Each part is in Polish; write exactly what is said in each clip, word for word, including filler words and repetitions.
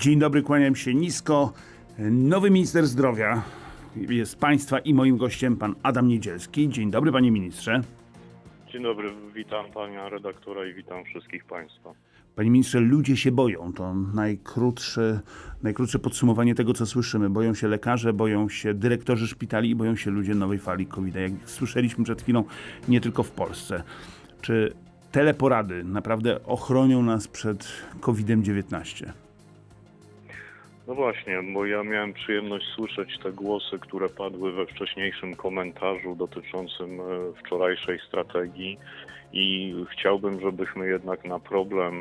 Dzień dobry, kłaniam się nisko. Nowy minister zdrowia jest państwa i moim gościem pan Adam Niedzielski. Dzień dobry, panie ministrze. Dzień dobry, witam pana redaktora i witam wszystkich państwa. Panie ministrze, ludzie się boją. To najkrótsze, najkrótsze podsumowanie tego, co słyszymy. Boją się lekarze, boją się dyrektorzy szpitali i boją się ludzie nowej fali kowida. Jak słyszeliśmy przed chwilą, nie tylko w Polsce. Czy teleporady naprawdę ochronią nas przed kowidem dziewiętnaście? No właśnie, bo ja miałem przyjemność słyszeć te głosy, które padły we wcześniejszym komentarzu dotyczącym wczorajszej strategii i chciałbym, żebyśmy jednak na problem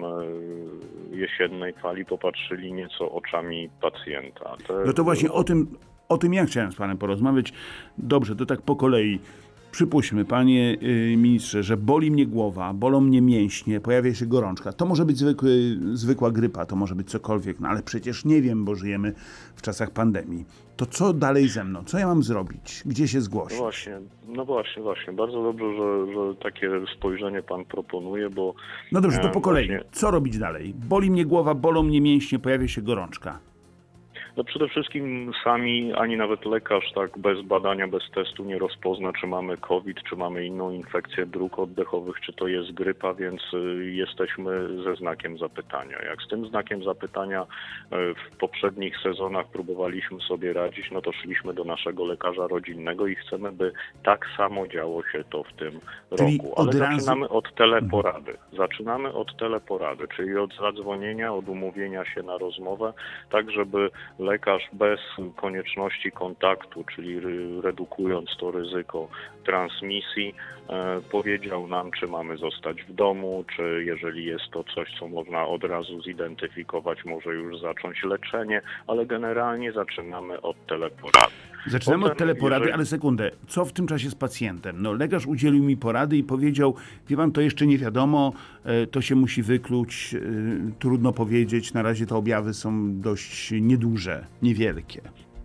jesiennej fali popatrzyli nieco oczami pacjenta. Te... No to właśnie o tym, o tym ja chciałem z panem porozmawiać. Dobrze, to tak po kolei. Przypuśćmy, panie ministrze, że boli mnie głowa, bolą mnie mięśnie, pojawia się gorączka. To może być zwykły, zwykła grypa, to może być cokolwiek, no ale przecież nie wiem, bo żyjemy w czasach pandemii. To co dalej ze mną? Co ja mam zrobić? Gdzie się zgłosić? No właśnie, no właśnie, właśnie. Bardzo dobrze, że, że takie spojrzenie pan proponuje, bo... No dobrze, to po kolei. Właśnie... Co robić dalej? Boli mnie głowa, bolą mnie mięśnie, pojawia się gorączka. No przede wszystkim sami, ani nawet lekarz tak bez badania, bez testu nie rozpozna, czy mamy COVID, czy mamy inną infekcję dróg oddechowych, czy to jest grypa, więc jesteśmy ze znakiem zapytania. Jak z tym znakiem zapytania w poprzednich sezonach próbowaliśmy sobie radzić, no to szliśmy do naszego lekarza rodzinnego i chcemy, by tak samo działo się to w tym Czyli roku. Ale od razu... zaczynamy od teleporady. Zaczynamy od teleporady, czyli od zadzwonienia, od umówienia się na rozmowę, tak żeby lekarz bez konieczności kontaktu, czyli redukując to ryzyko transmisji, e, powiedział nam, czy mamy zostać w domu, czy jeżeli jest to coś, co można od razu zidentyfikować, może już zacząć leczenie, ale generalnie zaczynamy od teleporady. Zaczynamy Potem, od teleporady, jeżeli... ale sekundę. Co w tym czasie z pacjentem? No lekarz udzielił mi porady i powiedział, wie pan, to jeszcze nie wiadomo, to się musi wykluć, trudno powiedzieć, na razie te objawy są dość nieduże, niewielkie.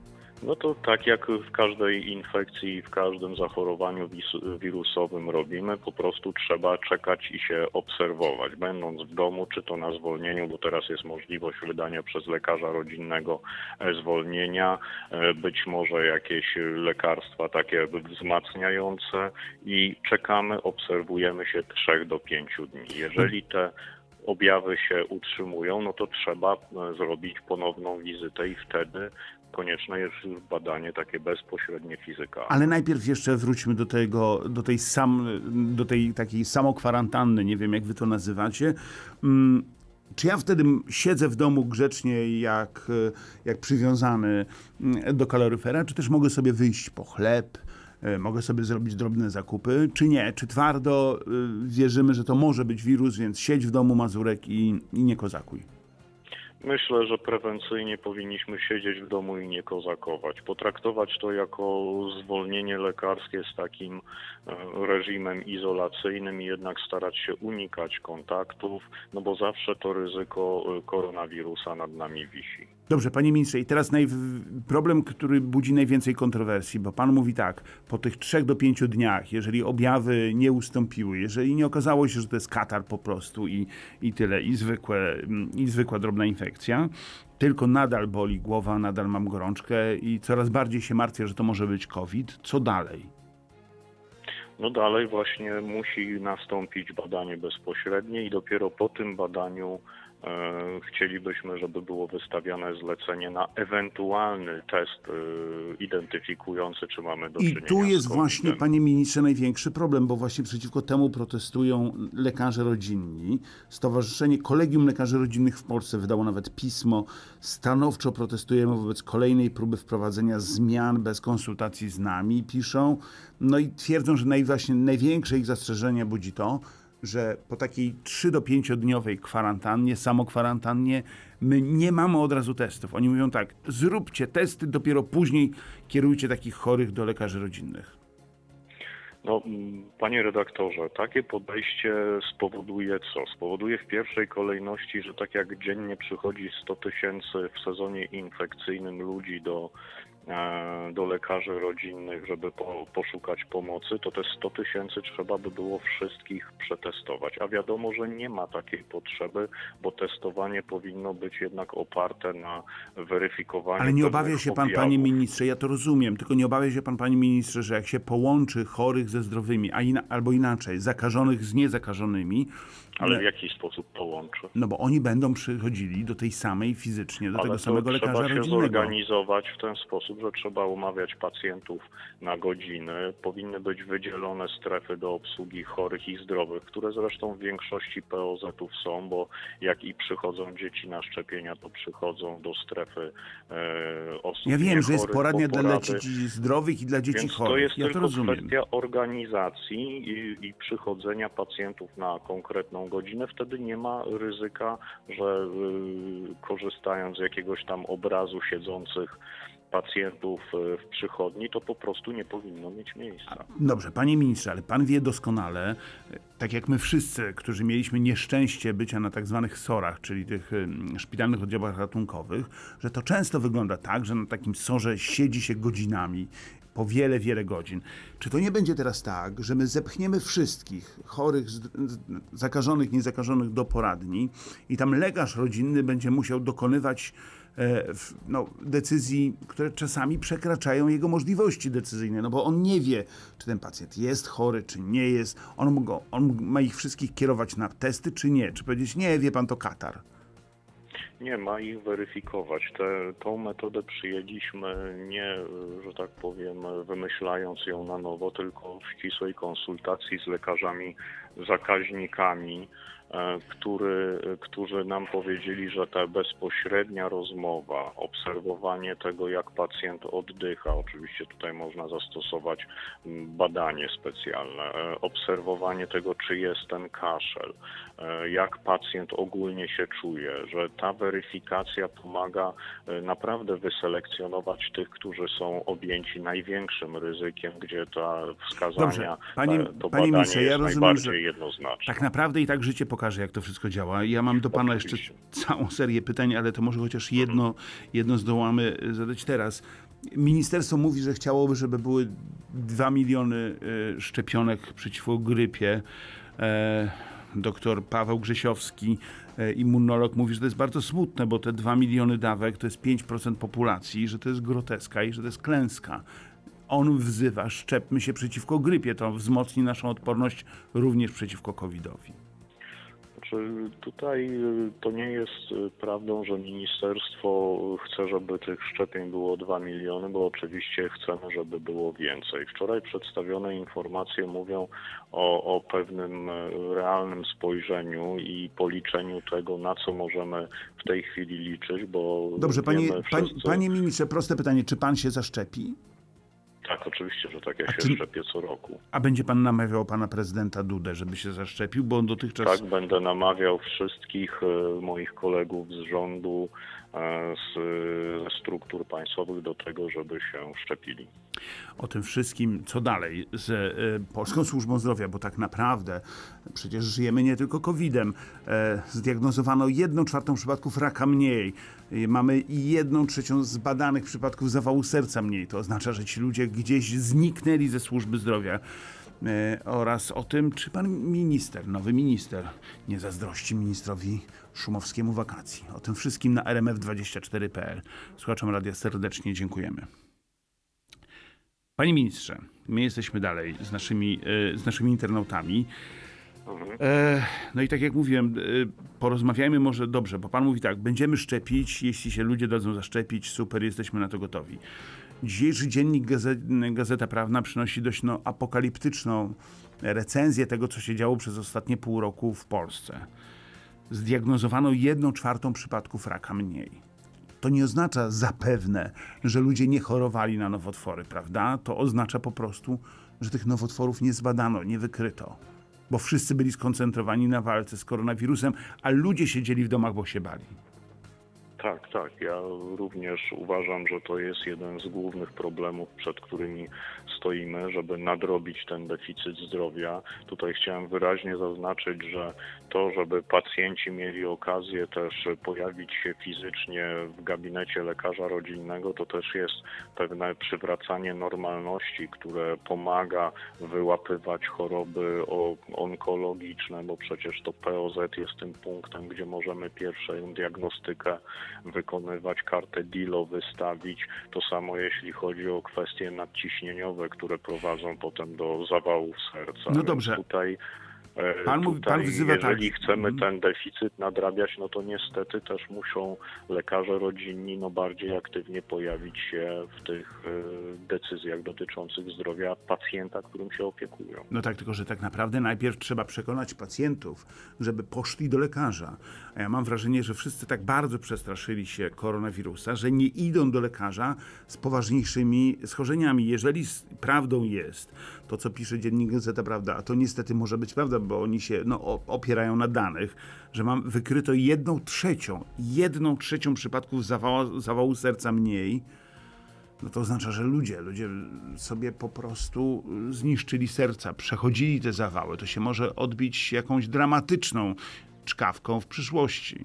No to tak jak w każdej infekcji i w każdym zachorowaniu wirusowym robimy, po prostu trzeba czekać i się obserwować. Będąc w domu, czy to na zwolnieniu, bo teraz jest możliwość wydania przez lekarza rodzinnego zwolnienia, być może jakieś lekarstwa takie wzmacniające i czekamy, obserwujemy się trzech do pięciu dni. Jeżeli te objawy się utrzymują, no to trzeba zrobić ponowną wizytę i wtedy konieczne jest już badanie takie bezpośrednie fizykalne. Ale najpierw jeszcze wróćmy do tego, do tej sam, do tej takiej samokwarantanny, nie wiem jak wy to nazywacie. Hmm. Czy ja wtedy siedzę w domu grzecznie jak, jak przywiązany do kaloryfera, czy też mogę sobie wyjść po chleb, mogę sobie zrobić drobne zakupy, czy nie? Czy twardo wierzymy, że to może być wirus, więc siedź w domu, Mazurek, i, i nie kozakuj? Myślę, że prewencyjnie powinniśmy siedzieć w domu i nie kozakować. Potraktować to jako zwolnienie lekarskie z takim reżimem izolacyjnym i jednak starać się unikać kontaktów, no bo zawsze to ryzyko koronawirusa nad nami wisi. Dobrze, panie ministrze, i teraz naj... problem, który budzi najwięcej kontrowersji, bo pan mówi tak, po tych trzech do pięciu dniach, jeżeli objawy nie ustąpiły, jeżeli nie okazało się, że to jest katar po prostu i, i tyle, i, zwykłe, i zwykła drobna infekcja, tylko nadal boli głowa, nadal mam gorączkę i coraz bardziej się martwię, że to może być COVID, co dalej? No dalej właśnie musi nastąpić badanie bezpośrednie i dopiero po tym badaniu e, chcielibyśmy, żeby było wystawiane zlecenie na ewentualny test e, identyfikujący, czy mamy do czynienia I tu jest z właśnie, panie ministrze, największy problem, bo właśnie przeciwko temu protestują lekarze rodzinni. Stowarzyszenie Kolegium Lekarzy Rodzinnych w Polsce wydało nawet pismo. Stanowczo protestujemy wobec kolejnej próby wprowadzenia zmian bez konsultacji z nami, piszą. No i twierdzą, że naj, właśnie największe ich zastrzeżenie budzi to, że po takiej trzy do pięciodniowej kwarantannie, samokwarantannie, my nie mamy od razu testów. Oni mówią tak, zróbcie testy, dopiero później kierujcie takich chorych do lekarzy rodzinnych. No, panie redaktorze, takie podejście spowoduje co? Spowoduje w pierwszej kolejności, że tak jak dziennie przychodzi sto tysięcy w sezonie infekcyjnym ludzi do do lekarzy rodzinnych, żeby po, poszukać pomocy, to te sto tysięcy trzeba by było wszystkich przetestować. A wiadomo, że nie ma takiej potrzeby, bo testowanie powinno być jednak oparte na weryfikowaniu. Ale nie obawia pewnych się pan, objawów. panie ministrze, ja to rozumiem, tylko nie obawia się pan, panie ministrze, że jak się połączy chorych ze zdrowymi, a ina- albo inaczej, zakażonych z niezakażonymi, Ale w jaki sposób połączy? no bo oni będą przychodzili do tej samej fizycznie, do Ale tego to samego lekarza trzeba się rodzinnego. zorganizować w ten sposób, że trzeba umawiać pacjentów na godziny. Powinny być wydzielone strefy do obsługi chorych i zdrowych, które zresztą w większości P O Z-ów są, bo jak i przychodzą dzieci na szczepienia, to przychodzą do strefy e, osób Ja wiem, że jest niechorych, poradnia po dla porady. dzieci zdrowych i dla dzieci Więc chorych. to jest Ja to tylko rozumiem. kwestia organizacji i, i przychodzenia pacjentów na konkretną godzinę. Wtedy nie ma ryzyka, że y, korzystając z jakiegoś tam obrazu siedzących pacjentów y, w przychodni, to po prostu nie powinno mieć miejsca. Dobrze, panie ministrze, ale pan wie doskonale, tak jak my wszyscy, którzy mieliśmy nieszczęście bycia na tak zwanych sorach, czyli tych ym, szpitalnych oddziałach ratunkowych, że to często wygląda tak, że na takim sorze siedzi się godzinami, po wiele, wiele godzin. Czy to nie będzie teraz tak, że my zepchniemy wszystkich chorych, z- z- zakażonych, niezakażonych do poradni i tam lekarz rodzinny będzie musiał dokonywać e, w- no, decyzji, które czasami przekraczają jego możliwości decyzyjne, no bo on nie wie, czy ten pacjent jest chory, czy nie jest. On, go, on ma ich wszystkich kierować na testy, czy nie. Czy powiedzieć, nie, wie pan, to katar. Nie ma ich weryfikować. Te, tą metodę przyjęliśmy nie, że tak powiem, wymyślając ją na nowo, tylko w ścisłej konsultacji z lekarzami zakaźnikami, e, który, którzy nam powiedzieli, że ta bezpośrednia rozmowa, obserwowanie tego, jak pacjent oddycha, oczywiście tutaj można zastosować m, badanie specjalne, e, obserwowanie tego, czy jest ten kaszel, e, jak pacjent ogólnie się czuje, że ta weryfikacja pomaga e, naprawdę wyselekcjonować tych, którzy są objęci największym ryzykiem, gdzie ta wskazania, Dobrze, panie- e, to panie badanie ministrze, ja jest rozumiem, najbardziej że jednoznaczne. Tak naprawdę i tak życie pokaże, jak to wszystko działa. Ja mam do pana jeszcze Oczywiście. całą serię pytań, ale to może chociaż jedno, jedno zdołamy zadać teraz. Ministerstwo mówi, że chciałoby, żeby były dwa miliony y, szczepionek przeciwko grypie. E, doktor Paweł Grzesiowski, e, immunolog, mówi, że to jest bardzo smutne, bo te dwa miliony dawek to jest pięć procent populacji, że to jest groteska i że to jest klęska. On wzywa, szczepmy się przeciwko grypie, to wzmocni naszą odporność również przeciwko kowidowi. Znaczy, tutaj y, to nie jest y, prawdą, że ministerstwo chce, żeby tych szczepień było dwa miliony, bo oczywiście chcemy, żeby było więcej. Wczoraj przedstawione informacje mówią o, o pewnym y, realnym spojrzeniu i policzeniu tego, na co możemy w tej chwili liczyć, bo Dobrze, panie, wiemy panie, wszyscy... panie ministrze, proste pytanie, czy pan się zaszczepi? Tak, oczywiście, że tak, ja A się czy- szczepię co roku. A będzie pan namawiał pana prezydenta Dudę, żeby się zaszczepił, bo on dotychczas... Tak, będę namawiał wszystkich e, moich kolegów z rządu, e, z e, struktur państwowych do tego, żeby się szczepili. O tym wszystkim, co dalej z e, Polską Służbą Zdrowia, bo tak naprawdę przecież żyjemy nie tylko kowidem. E, zdiagnozowano jedną czwartą przypadków raka mniej. E, mamy i jedną trzecią zbadanych przypadków zawału serca mniej. To oznacza, że ci ludzie gdzieś zniknęli ze służby zdrowia. E, oraz o tym, czy pan minister, nowy minister, nie zazdrości ministrowi Szumowskiemu wakacji. O tym wszystkim na R M F dwadzieścia cztery kropka p l. Słuchaczom radia serdecznie dziękujemy. Panie ministrze, my jesteśmy dalej z naszymi, e, z naszymi internautami. E, no i tak jak mówiłem, e, porozmawiajmy może dobrze, bo pan mówi tak, będziemy szczepić, jeśli się ludzie dadzą zaszczepić, super, jesteśmy na to gotowi. Dzisiejszy dziennik Gazeta, Gazeta Prawna przynosi dość no, apokaliptyczną recenzję tego, co się działo przez ostatnie pół roku w Polsce. Zdiagnozowano jedną czwartą przypadków raka mniej. To nie oznacza zapewne, że ludzie nie chorowali na nowotwory, prawda? To oznacza po prostu, że tych nowotworów nie zbadano, nie wykryto. Bo wszyscy byli skoncentrowani na walce z koronawirusem, a ludzie siedzieli w domach, bo się bali. Tak, tak. Ja również uważam, że to jest jeden z głównych problemów, przed którymi stoimy, żeby nadrobić ten deficyt zdrowia. Tutaj chciałem wyraźnie zaznaczyć, że to, żeby pacjenci mieli okazję też pojawić się fizycznie w gabinecie lekarza rodzinnego, to też jest pewne przywracanie normalności, które pomaga wyłapywać choroby onkologiczne, bo przecież to P O Z jest tym punktem, gdzie możemy pierwszą diagnostykę wykonywać, kartę D I L O wystawić. To samo jeśli chodzi o kwestie nadciśnieniowe, które prowadzą potem do zawałów serca. No dobrze. Więc tutaj Pan, mówi, pan Tutaj, wyzywa jeżeli tak. chcemy ten deficyt nadrabiać, no to niestety też muszą lekarze rodzinni no bardziej aktywnie pojawić się w tych y, decyzjach dotyczących zdrowia pacjenta, którym się opiekują. No tak, tylko że tak naprawdę najpierw trzeba przekonać pacjentów, żeby poszli do lekarza. A ja mam wrażenie, że wszyscy tak bardzo przestraszyli się koronawirusa, że nie idą do lekarza z poważniejszymi schorzeniami. Jeżeli prawdą jest to, co pisze Dziennik Gazeta Prawda, a to niestety może być prawda, bo oni się no, opierają na danych, że mam wykryto jedną trzecią, jedną trzecią przypadków zawału, zawału serca mniej, no to oznacza, że ludzie, ludzie sobie po prostu zniszczyli serca, przechodzili te zawały. To się może odbić jakąś dramatyczną czkawką w przyszłości.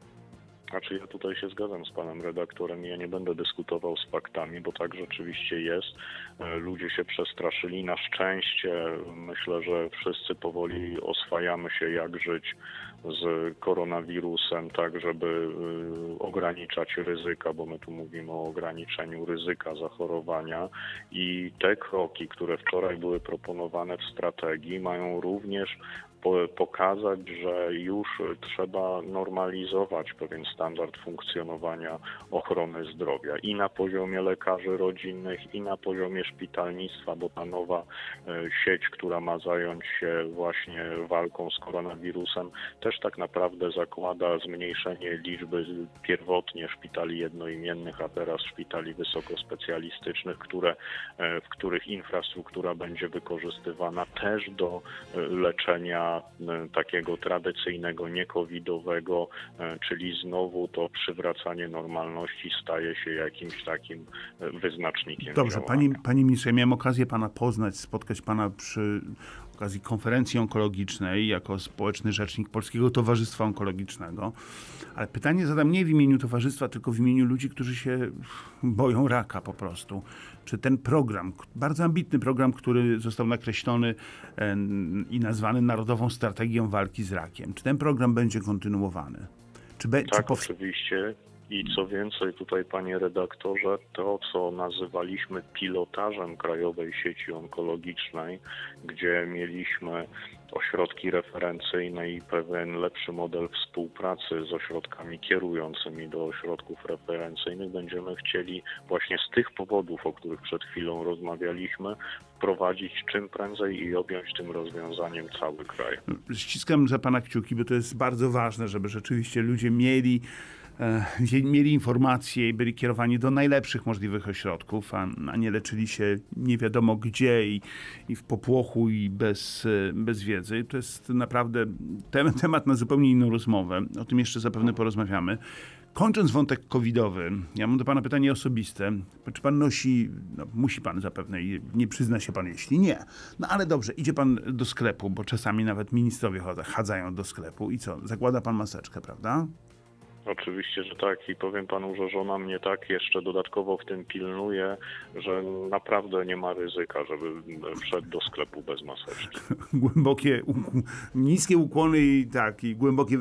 Znaczy ja tutaj się zgadzam z panem redaktorem i ja nie będę dyskutował z faktami, bo tak rzeczywiście jest. Ludzie się przestraszyli. Na szczęście myślę, że wszyscy powoli oswajamy się, jak żyć z koronawirusem, tak żeby ograniczać ryzyka, bo my tu mówimy o ograniczeniu ryzyka zachorowania i te kroki, które wczoraj były proponowane w strategii, mają również pokazać, że już trzeba normalizować pewien standard funkcjonowania ochrony zdrowia i na poziomie lekarzy rodzinnych, i na poziomie szpitalnictwa, bo ta nowa sieć, która ma zająć się właśnie walką z koronawirusem, też tak naprawdę zakłada zmniejszenie liczby pierwotnie szpitali jednoimiennych, a teraz szpitali wysokospecjalistycznych, które, w których infrastruktura będzie wykorzystywana też do leczenia takiego tradycyjnego, niekowidowego, czyli znowu to przywracanie normalności staje się jakimś takim wyznacznikiem. Dobrze, panie, panie ministrze, miałem okazję pana poznać, spotkać pana przy okazji konferencji onkologicznej jako społeczny rzecznik Polskiego Towarzystwa Onkologicznego. Ale pytanie zadam nie w imieniu towarzystwa, tylko w imieniu ludzi, którzy się boją raka po prostu. Czy ten program, bardzo ambitny program, który został nakreślony i nazwany Narodową Strategią Walki z Rakiem, czy ten program będzie kontynuowany? Czy be, tak, czy powst- oczywiście. I co więcej, tutaj panie redaktorze, to co nazywaliśmy pilotażem Krajowej Sieci Onkologicznej, gdzie mieliśmy ośrodki referencyjne i pewien lepszy model współpracy z ośrodkami kierującymi do ośrodków referencyjnych, będziemy chcieli właśnie z tych powodów, o których przed chwilą rozmawialiśmy, wprowadzić czym prędzej i objąć tym rozwiązaniem cały kraj. Ściskam za pana kciuki, bo to jest bardzo ważne, żeby rzeczywiście ludzie mieli mieli informacje i byli kierowani do najlepszych możliwych ośrodków, a, a nie leczyli się nie wiadomo gdzie i, i w popłochu i bez, bez wiedzy. To jest naprawdę tem, temat na zupełnie inną rozmowę. O tym jeszcze zapewne porozmawiamy. Kończąc wątek covidowy, ja mam do pana pytanie osobiste. Czy pan nosi, no, musi pan zapewne i nie przyzna się pan, jeśli nie. No ale dobrze, idzie pan do sklepu, bo czasami nawet ministrowie chadzają do sklepu i co? Zakłada pan maseczkę, prawda? Oczywiście, że tak i powiem panu, że żona mnie tak jeszcze dodatkowo w tym pilnuje, że naprawdę nie ma ryzyka, żeby wszedł do sklepu bez maseczki. Głębokie, niskie ukłony i tak, i głębokie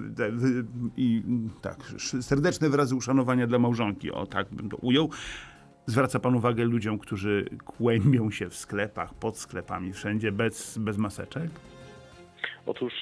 i tak, serdeczne wyrazy uszanowania dla małżonki, o tak bym to ujął. Zwraca pan uwagę ludziom, którzy kłębią się w sklepach, pod sklepami, wszędzie bez, bez maseczek? Otóż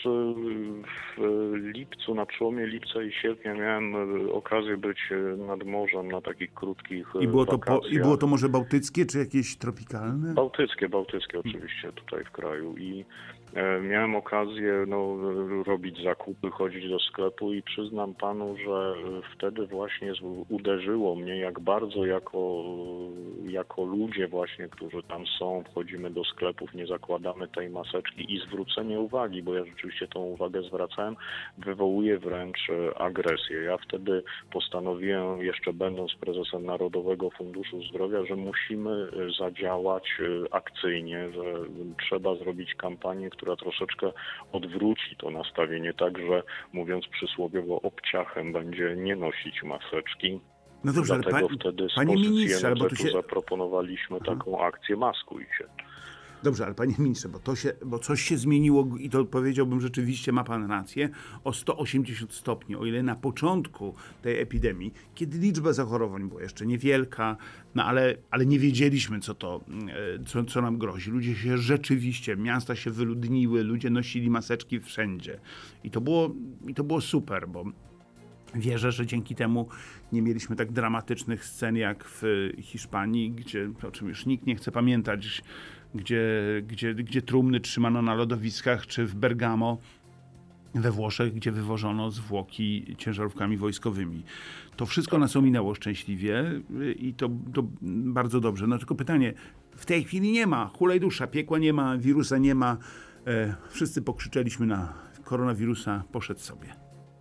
w lipcu, na przełomie lipca i sierpnia miałem okazję być nad morzem na takich krótkich I było to, wakacjach. po, i było to Morze Bałtyckie, czy jakieś tropikalne? Bałtyckie, bałtyckie oczywiście tutaj w kraju i E, Miałem okazję no, robić zakupy, chodzić do sklepu i przyznam panu, że wtedy właśnie z- uderzyło mnie, jak bardzo jako, jako ludzie właśnie, którzy tam są, wchodzimy do sklepów, nie zakładamy tej maseczki i zwrócenie uwagi, bo ja rzeczywiście tą uwagę zwracałem, wywołuje wręcz e, agresję. Ja wtedy postanowiłem, jeszcze będąc prezesem Narodowego Funduszu Zdrowia, że musimy e, zadziałać e, akcyjnie, że trzeba zrobić kampanię, która troszeczkę odwróci to nastawienie, tak że mówiąc przysłowiowo obciachem będzie nie nosić maseczki. No dobrze, ale Dlatego pa, wtedy z panie pozycji ministrze, ale bo tu N F Z-u się... zaproponowaliśmy taką akcję Maskuj się. Dobrze, ale panie ministrze, bo, to się, bo coś się zmieniło i to powiedziałbym rzeczywiście, ma pan rację, o sto osiemdziesiąt stopni. O ile na początku tej epidemii, kiedy liczba zachorowań była jeszcze niewielka, no ale, ale nie wiedzieliśmy, co to, e, co, co nam grozi. Ludzie się rzeczywiście, miasta się wyludniły, ludzie nosili maseczki wszędzie. I to było, i to było super, bo wierzę, że dzięki temu nie mieliśmy tak dramatycznych scen jak w Hiszpanii, gdzie, o czym już nikt nie chce pamiętać, gdzie, gdzie, gdzie trumny trzymano na lodowiskach, czy w Bergamo we Włoszech, gdzie wywożono zwłoki ciężarówkami wojskowymi. To wszystko nas ominęło szczęśliwie i to, to bardzo dobrze. No tylko pytanie, w tej chwili nie ma, hulaj dusza, piekła nie ma, wirusa nie ma. E, wszyscy pokrzyczeliśmy na koronawirusa, poszedł sobie.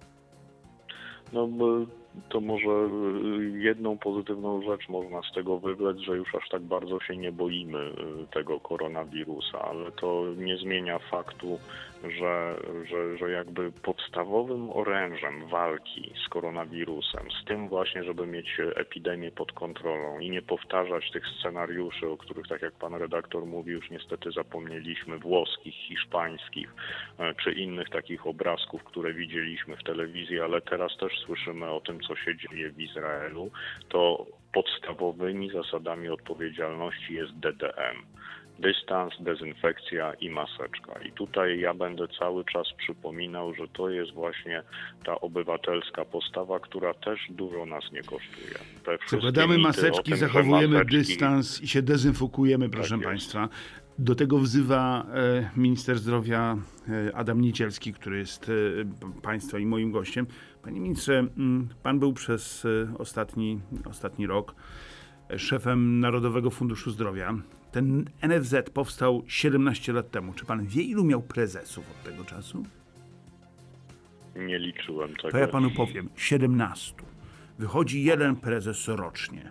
No bo to może y, jedną pozytywną rzecz można z tego wywlec, że już aż tak bardzo się nie boimy y, tego koronawirusa, ale to nie zmienia faktu, że, że, że jakby podstawowym orężem walki z koronawirusem, z tym właśnie, żeby mieć epidemię pod kontrolą i nie powtarzać tych scenariuszy, o których, tak jak pan redaktor mówi, już niestety zapomnieliśmy, włoskich, hiszpańskich, e, czy innych takich obrazków, które widzieliśmy w telewizji, ale teraz też słyszymy o tym, co się dzieje w Izraelu, to podstawowymi zasadami odpowiedzialności jest D D M. Dystans, dezynfekcja i maseczka. I tutaj ja będę cały czas przypominał, że to jest właśnie ta obywatelska postawa, która też dużo nas nie kosztuje. Te wszystkie Zakładamy mity o maseczki, tym, że zachowujemy maseczki- dystans i się dezynfekujemy, proszę jest. państwa. Do tego wzywa e, minister zdrowia e, Adam Niedzielski, który jest e, p- państwa i moim gościem. Panie ministrze, mm, pan był przez e, ostatni, ostatni rok e, szefem Narodowego Funduszu Zdrowia. Ten N F Z powstał siedemnaście lat temu. Czy pan wie, ilu miał prezesów od tego czasu? Nie liczyłem tego. To ja panu powiem, siedemnaście. Wychodzi jeden prezes rocznie.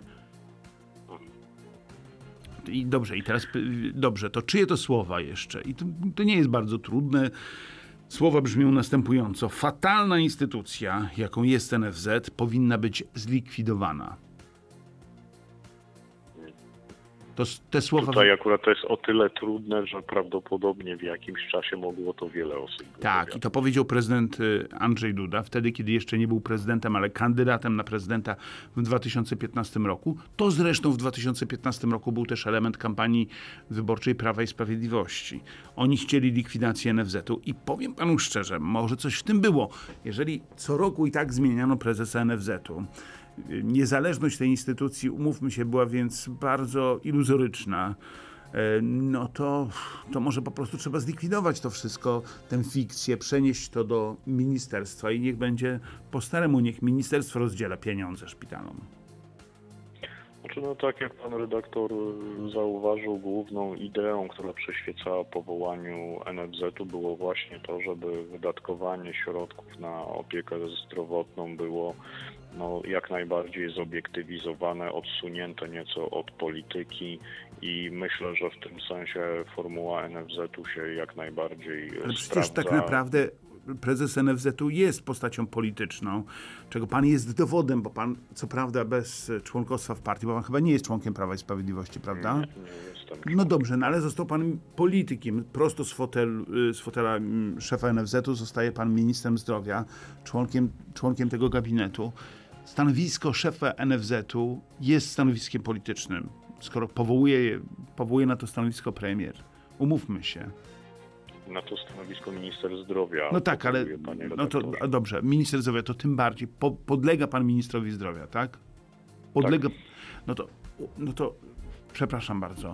I dobrze, i teraz py- dobrze, to czyje to słowa jeszcze? I to, to nie jest bardzo trudne. Słowa brzmią następująco. Fatalna instytucja, jaką jest N F Z, powinna być zlikwidowana. To, s- te słowa... Tutaj akurat to jest o tyle trudne, że prawdopodobnie w jakimś czasie mogło to wiele osób Tak, i wypowiadać. to powiedział prezydent y, Andrzej Duda, wtedy, kiedy jeszcze nie był prezydentem, ale kandydatem na prezydenta w dwa tysiące piętnastym roku. To zresztą w dwa tysiące piętnastym roku był też element kampanii wyborczej Prawa i Sprawiedliwości. Oni chcieli likwidacji N F Z-u i powiem panu szczerze, może coś w tym było. Jeżeli co roku i tak zmieniano prezesa N F Z-u, niezależność tej instytucji, umówmy się, była więc bardzo iluzoryczna, no to, to może po prostu trzeba zlikwidować to wszystko, tę fikcję, przenieść to do ministerstwa i niech będzie po staremu, niech ministerstwo rozdziela pieniądze szpitalom. Znaczy, no tak jak pan redaktor y, zauważył, główną ideą, która przyświecała powołaniu N F Z-u było właśnie to, żeby wydatkowanie środków na opiekę zdrowotną było no, jak najbardziej zobiektywizowane, odsunięte nieco od polityki i myślę, że w tym sensie formuła N F Z-u się jak najbardziej Ale przecież sprawdza. tak naprawdę prezes N F Z-u jest postacią polityczną, czego pan jest dowodem, bo pan co prawda bez członkostwa w partii, bo pan chyba nie jest członkiem Prawa i Sprawiedliwości, prawda? Nie, nie jestem No dobrze, no ale został pan politykiem. Prosto z, fotel, z fotela mm, szefa N F Z-u zostaje pan ministrem zdrowia, członkiem, członkiem tego gabinetu. Stanowisko szefa N F Z-u jest stanowiskiem politycznym, skoro powołuje, powołuje na to stanowisko premier. Umówmy się. na to stanowisko minister zdrowia. No tak, ale powołuje, panie no to redaktorze. a dobrze, minister zdrowia to tym bardziej. Po, podlega pan ministrowi zdrowia, tak? Podlega. Tak. No to, no to przepraszam bardzo.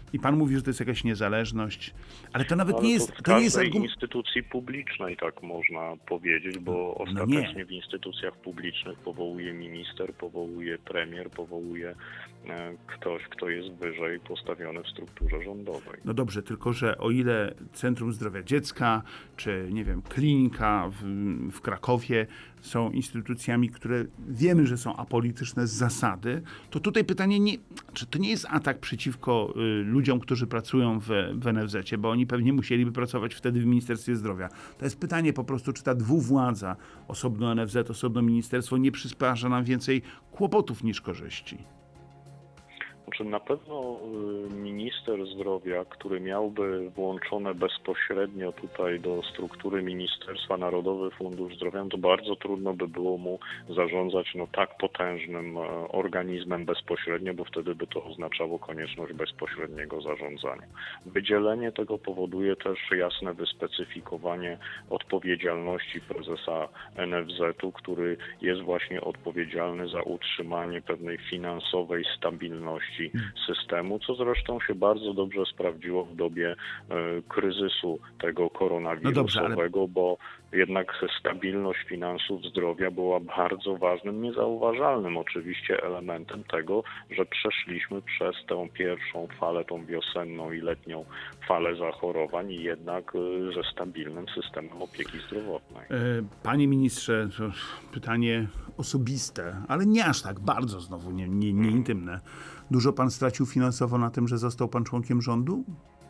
I pan mówi, że to jest jakaś niezależność, ale to nawet Ale nie to jest, w to nie jest każdej argument. instytucji publicznej tak można powiedzieć, bo No nie. ostatecznie w instytucjach publicznych powołuje minister, powołuje premier, powołuje e, ktoś, kto jest wyżej postawiony w strukturze rządowej. No dobrze, tylko że o ile Centrum Zdrowia Dziecka, czy nie wiem, klinika w, w Krakowie są instytucjami, które wiemy, że są apolityczne z zasady, to tutaj pytanie, nie, czy to nie jest atak przeciwko y, ludziom, którzy pracują w, w en ef zecie, bo oni pewnie musieliby pracować wtedy w Ministerstwie Zdrowia. To jest pytanie po prostu, czy ta dwuwładza, osobno en ef zet, osobno ministerstwo, nie przysparza nam więcej kłopotów niż korzyści. Znaczy na pewno y, minister zdrowia, który miałby włączone bezpośrednio tutaj do struktury Ministerstwa Narodowy Fundusz Zdrowia, to bardzo trudno by było mu zarządzać no, tak potężnym e, organizmem bezpośrednio, bo wtedy by to oznaczało konieczność bezpośredniego zarządzania. Wydzielenie tego powoduje też jasne wyspecyfikowanie odpowiedzialności prezesa en ef zetu, który jest właśnie odpowiedzialny za utrzymanie pewnej finansowej stabilności systemu, co zresztą się bardzo dobrze sprawdziło w dobie e, kryzysu tego koronawirusowego, No dobrze, ale... bo jednak stabilność finansów zdrowia była bardzo ważnym, niezauważalnym oczywiście elementem tego, że przeszliśmy przez tę pierwszą falę, tą wiosenną i letnią falę zachorowań i jednak e, ze stabilnym systemem opieki zdrowotnej. Panie ministrze, to pytanie osobiste, ale nie aż tak bardzo znowu, nie, nie, nie intymne. Dużo pan stracił finansowo na tym, że został pan członkiem rządu?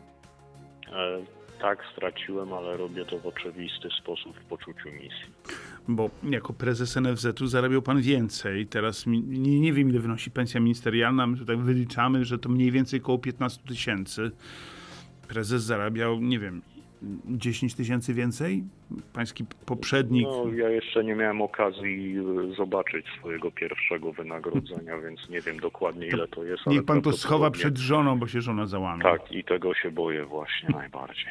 E, tak, straciłem, ale robię to w oczywisty sposób w poczuciu misji. Bo jako prezes en ef zetu zarabiał pan więcej. Teraz mi, nie, nie wiem, ile wynosi pensja ministerialna. My tutaj wyliczamy, że to mniej więcej około piętnaście tysięcy. Prezes zarabiał, nie wiem, dziesięć tysięcy więcej? Pański poprzednik... No, ja jeszcze nie miałem okazji zobaczyć swojego pierwszego wynagrodzenia, więc nie wiem dokładnie, ile to jest. Niech ale pan to schowa prawdopodobnie- przed żoną, bo się żona załamie. Tak, i tego się boję właśnie najbardziej.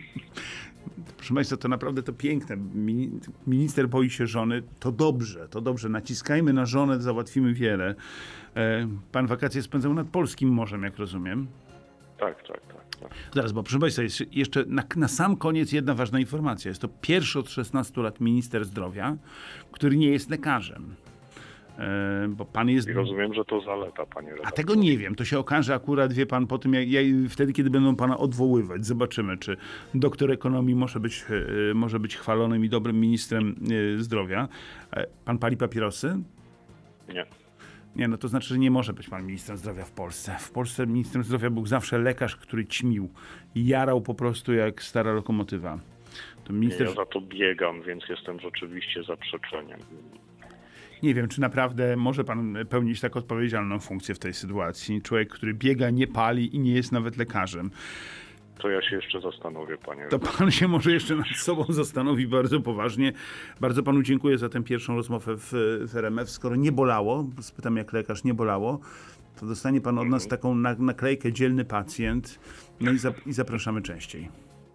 Proszę państwa, to naprawdę to piękne. Mini- Minister boi się żony. To dobrze, to dobrze. Naciskajmy na żonę, załatwimy wiele. E, Pan wakacje spędzał nad Polskim Morzem, jak rozumiem. Tak, tak, tak. tak. Zaraz, bo proszę państwa, jest jeszcze na, na sam koniec jedna ważna informacja. Jest to pierwszy od szesnastu lat minister zdrowia, który nie jest lekarzem. E, bo pan jest... I rozumiem, że to zaleta, panie A redaktorze. tego nie wiem. To się okaże akurat, wie pan, po tym, jak, jak, wtedy, kiedy będą pana odwoływać. Zobaczymy, czy doktor ekonomii może być, e, może być chwalonym i dobrym ministrem e, zdrowia. E, pan pali papierosy? Nie. Nie, no to znaczy, że nie może być pan ministrem zdrowia w Polsce. W Polsce ministrem zdrowia był zawsze lekarz, który ćmił i jarał po prostu jak stara lokomotywa. To minister... Ja za to biegam, więc jestem rzeczywiście zaprzeczeniem. Nie wiem, czy naprawdę może pan pełnić tak odpowiedzialną funkcję w tej sytuacji. Człowiek, który biega, nie pali i nie jest nawet lekarzem. To ja się jeszcze zastanowię, panie To pan się może jeszcze nad sobą zastanowi bardzo poważnie. Bardzo panu dziękuję za tę pierwszą rozmowę w, w er em ef. Skoro nie bolało, spytam jak lekarz, nie bolało, to dostanie pan od nas taką na, naklejkę dzielny pacjent. No i, zap, i zapraszamy częściej.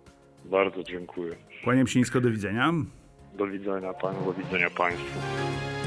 Bardzo dziękuję. Kłaniam się nisko, do widzenia. Do widzenia panu, do widzenia państwu.